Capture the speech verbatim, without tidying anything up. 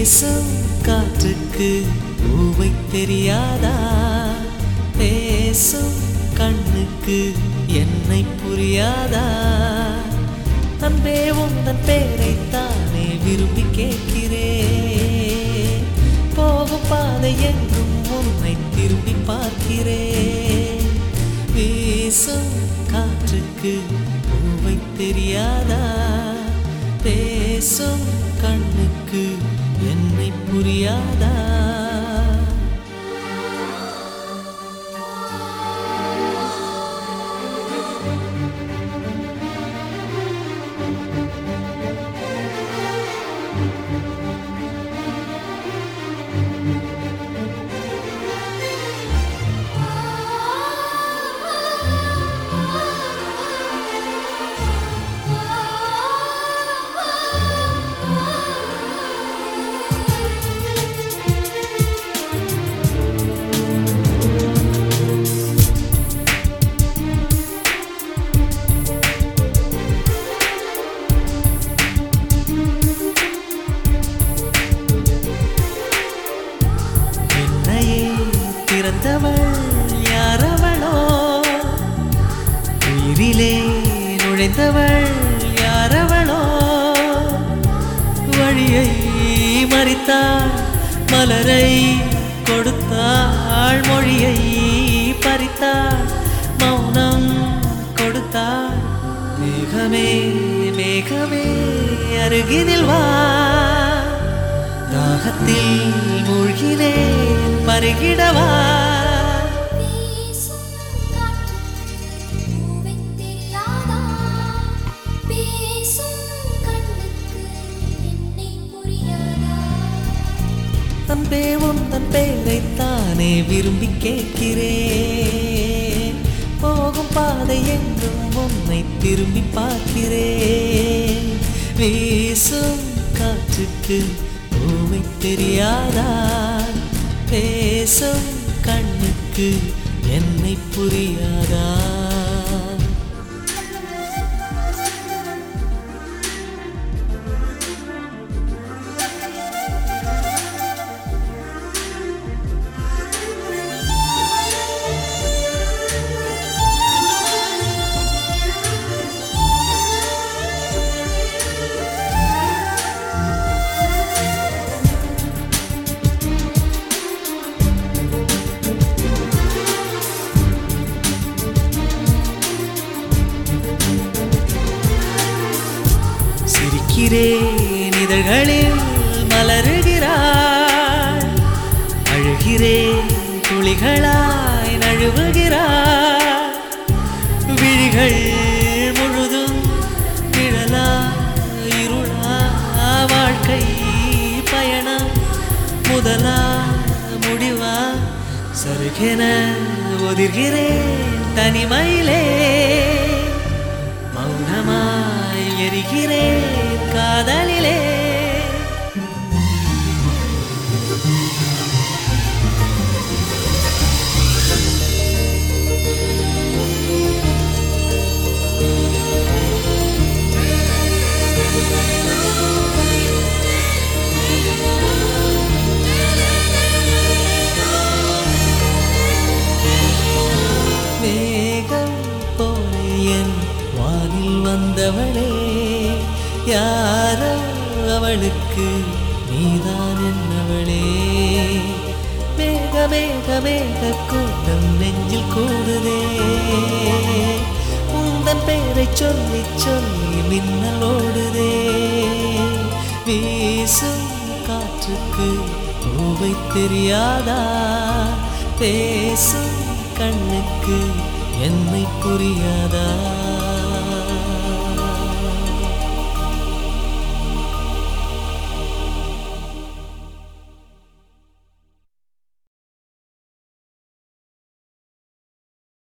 வீசும் காற்றுக்கு பூவை தெரியாதா? பேசும் கண்ணுக்கு என்னை புரியாதா? அன்பே உந்தன் பேரைத்தானே விரும்பி கேட்கிறேன். போகும் பாதை எங்கும் உன்னை திரும்பி பார்க்கிறேன். வீசும் காற்றுக்கு பூவை தெரியாதா? பேசும் கண்ணுக்கு என்னை புரியாதா? பிறந்தவள் யாரவளோ? உயிரிலே நுழைந்தவள் யாரவளோ? வழியை மறித்தாள், மலரை கொடுத்தாள், மொழியை பறித்தாள், மௌனம் கொடுத்தாள். மேகமே மேகமே அருகினில் வா, தாகத்தில் மூழ்கினேன் பருகிடவா. அன்பே உந்தன் பேரைத்தானே விரும்பி கேட்கிறேன். போகும் பாதை எங்கும் உன்னை திரும்பி பார்க்கிறேன். வீசும் காற்றுக்கு பூவை தெரியாதா? பேசும் கண்ணுக்கு என்னை புரியாதா? சிரிக்கிறேன் இதழ்களில் மலருகிறாள், அழுகிறேன் துளிகளாய் நழுவுகிறாள். விழிகள் முழுதும் நிழலா இருளா? வாழ்க்கை பயணம் முதலா முடிவா? சருகென ஒதிர்கிறேன் தனிமையிலே, மௌனமாய் எரிகிறேன் காதலிலே. மேகம் போல என் வானில் வந்தவளே, யாரோ அவளுக்கு நீதான் என்னவளே. மேக மேக மேக கூட்டம் நெஞ்சில் கூடுதே, உந்தன் பேரை சொல்லி சொல்லி மின்னல் ஓடுதே. வீசும் காற்றுக்கு பூவை தெரியாதா? பேசும் கண்ணுக்கு என்னை புரியாதா?